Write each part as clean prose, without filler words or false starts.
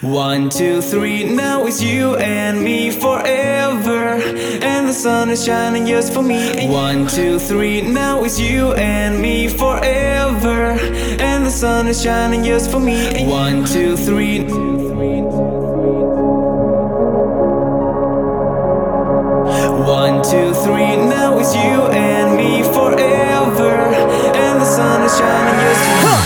One, two, three, now it's you and me forever. And the sun is shining just for me. One, two, three, now it's you and me forever. And the sun is shining just for me. One, two, three. One, two, three, now it's you and me forever. And the sun is shining just for me.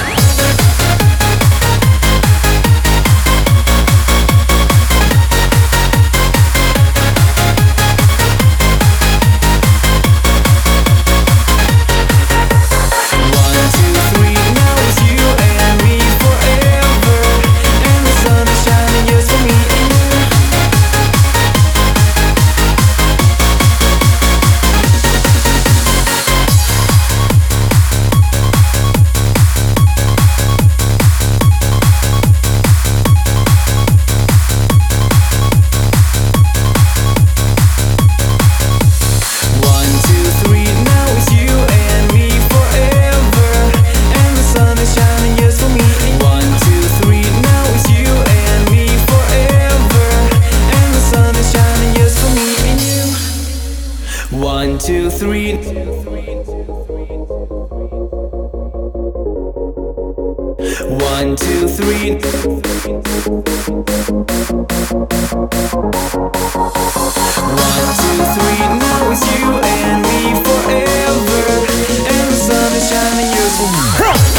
One, two, three. One, two, three. One, two, three. Now it's you and me forever. And the sun is shining just for me.